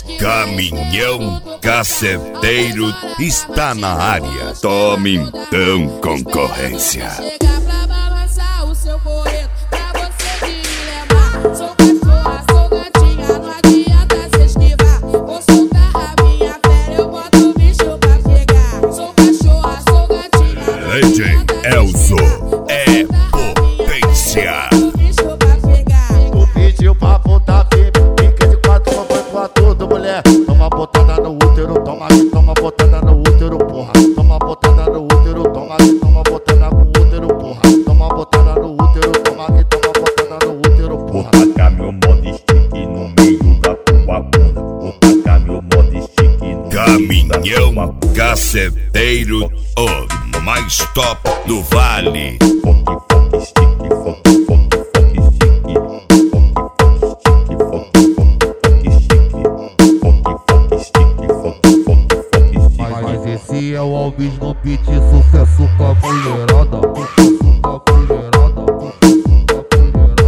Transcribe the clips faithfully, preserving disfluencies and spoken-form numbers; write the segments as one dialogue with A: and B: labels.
A: Caminhão Caceteiro está na área. Tome então, concorrência.
B: Chega pra balançar o seu correto, pra você te lembrar. Sou cachorra, sou gatinha, não adianta se esquivar. Vou soltar a minha fera, eu boto o bicho pra pegar. Sou cachorra, sou gatinha, não
A: Legend Elzo é potência.
C: Tu pediu pra botar firme, fica de quatro, foi pra tudo, mulher. Toma botada no útero, toma aqui, toma botada no útero, porra. Toma botada no útero, toma aqui, toma botada no útero, porra. Toma botada no útero, toma aqui, toma botada no útero, porra.
D: Vou tacar meu modo stick no meio da tua bunda. Vou tacar meu modo stick no meio da
A: Caminhão
D: tua bunda.
A: Caceteiro, o mais top do vale.
D: Foque, foque, stick, foque, foque, foque, stick. Foque, foque, stick, foque, foque, stick. Foque, foque, stick, foque, foque, stick.
C: Mas esse é o Alves no beat, sucesso com a mulherada. Sucesso com a mulherada, sucesso com a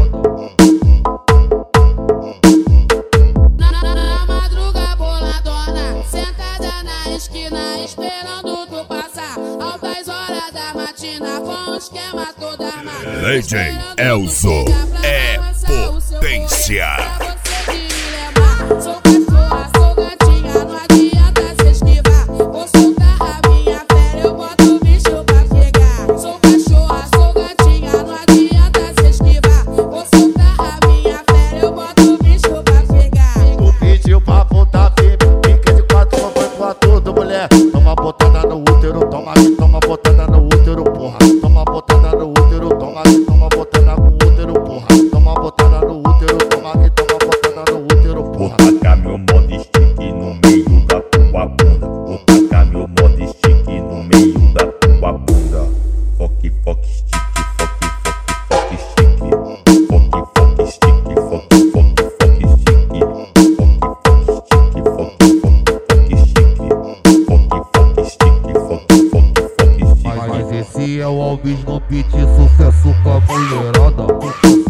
C: mulherada.
B: Na madruga boladona, sentada na esquina, esperando tu passar. Altas horas da matina, com o esquema todo armado.
A: Legend Elzo é potência.
B: Sou cachorra, sou gatinha, não adianta se esquivar. Vou soltar a minha fera, eu boto o bicho pra pegar. Sou cachorra, sou gatinha, não adianta se esquivar. Vou soltar a minha fera, eu boto o bicho pra pegar.
C: Tu pediu pra botar firme, fica de quatro, foi pra tudo, mulher. Toma botada no útero, toma aqui, toma botada no útero, porra. Toma botada no útero, toma aqui, toma botada no útero, porra. Toma botada no útero, toma aqui, toma botada no útero,
D: Vou
C: porra.
D: tacar meu modo stick no meio da tua bunda. Vou tacar meu modo stick no meio da tua bunda. Foque, foque, stick, foque, foque, foque, stick. Foque, foque, stick, foque, foque, foque, stick. Foque, foque, stick, foque, foque, foque, stick. Foque, foque, stick, foque, foque, foque, stick.
C: Mas esse é o Alves no beat, sucesso com a mulherada.